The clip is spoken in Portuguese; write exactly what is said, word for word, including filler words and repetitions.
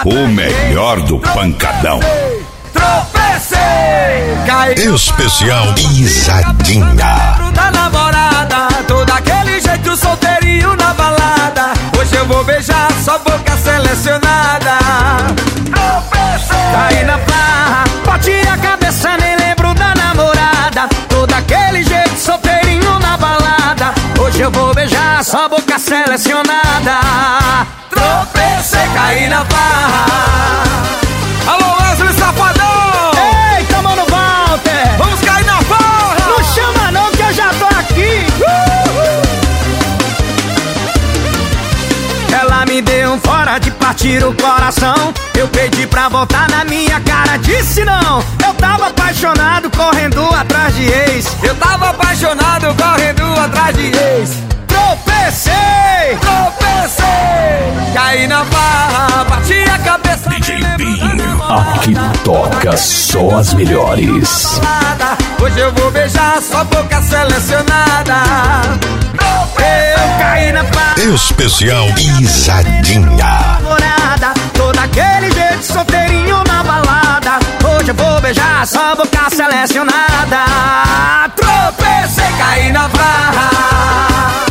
O melhor do pancadão. Tropecei, caí. Especial Pisadinha. Da namorada, todo aquele jeito solteirinho na balada. Hoje eu vou beijar sua boca selecionada. Tropecei, caí na barra, bati a cabeça, nem lembro da namorada. Todo aquele jeito solteirinho na balada. Hoje eu vou beijar sua boca selecionada. Tropecei, caí na barra. Alô, Wesley Safadão! Eita, mano, Walter! Vamos cair na barra! Não chama não que eu já tô aqui! Ela me deu um fora de partir o coração. Eu pedi pra voltar na minha cara, disse não. Eu tava apaixonado, correndo atrás de ex. Eu tava apaixonado, correndo atrás de ex. Tropecei, tropecei, caí na barra, bati a cabeça. D J Binho, aqui toca só as melhores. Hoje eu vou beijar sua boca selecionada. Eu caí na barra. Especial Pisadinha. Namorada, todo aquele jeito solteirinho na balada. Hoje eu vou beijar sua boca selecionada. Tropecei, caí na barra.